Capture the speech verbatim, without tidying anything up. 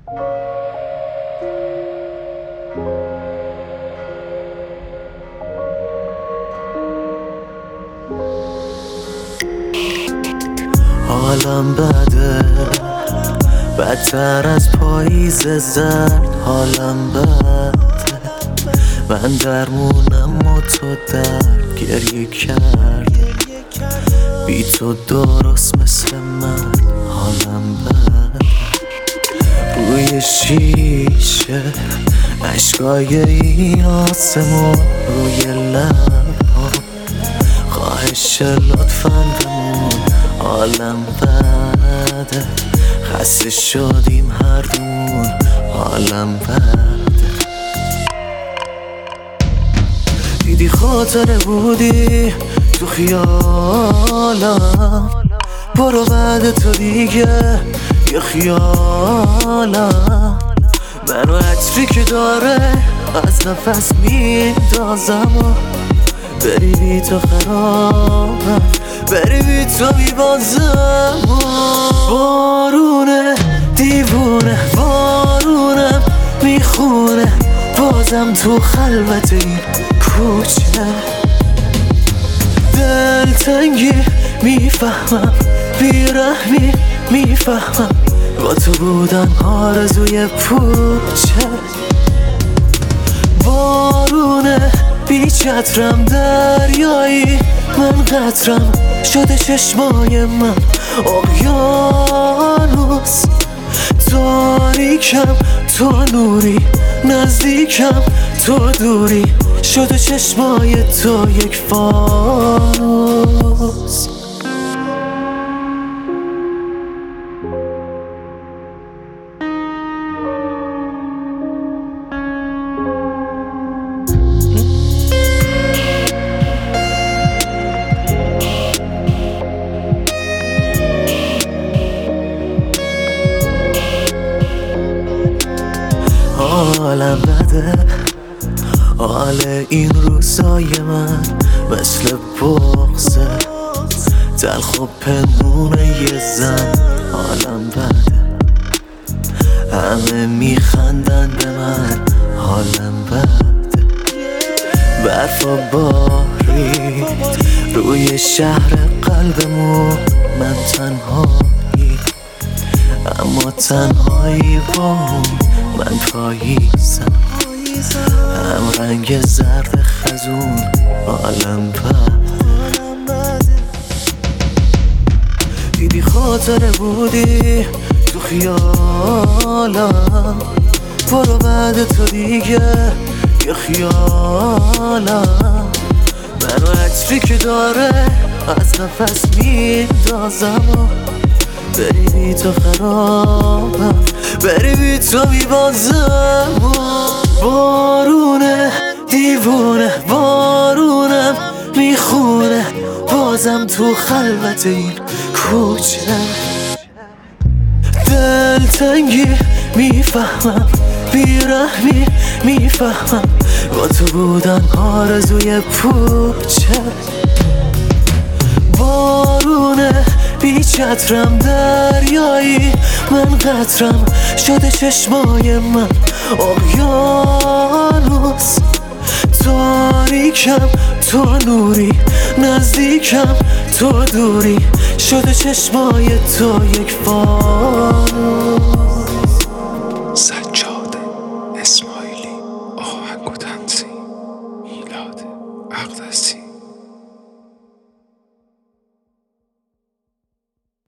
حالم بده، بدتر از پاییز زرد. حالم بده، من درمونم و تو در گریه کرد. بی تو درست مثل من. حالم بده، روی شیشه عشقای این آسمون، روی لبها خواهش لطفاً بمون. حالم بده، خسته شدیم هر دومون. حالم بده، دیدی خاطره بودی تو خیالم، برو بعد تو دیگه یه خیالم. منو عطری که داره از نفس میندازم و بری بی تو خرابم، بری بی تو میبازم. بارونه دیوونه، بارونم میخونه بازم تو خلوت این کوچه. دلتنگی میفهمم، بیرحمی میفهمم، با تو بودن آرزوی پوچه. بارونه بی چترم دریایی، من قطرم شده چشمای من اقیانوس. تاریکم تو نوری، نزدیکم تو دوری، شده چشمای تو یک فانوس. حالم بده، حال این روزای من مثل بغضه، تلخ و پنهونه یه زن. حالم بده، همه میخندن به من. حالم بده، برفا بارید روی شهر قلبمون. من تنهایی اما تنهایی بامون. من پاییزم، هم رنگ زرد خزون. حالم بده، دیدی خاطره بودی تو خیالم، برو بعد تو دیگه یه خیالم. منو عطری که داره از نفس میندازم و بری بی تو خرابم، بری بی تو میبازم. بارونه دیوونه، بارونم میخونه بازم تو خلوت این کوچه. دلتنگی میفهمم، بیرحمی میفهمم، با تو بودن آرزوی پوچه. بارونه بی چترم دریایی، من قطرم شده چشمای من اقیانوس. تاریکم تو نوری، نزدیکم تو دوری، شده چشمای تو یک فانوس. سجاده اسماعیلی، آهنگ و تنظیم میلاد اقدسی.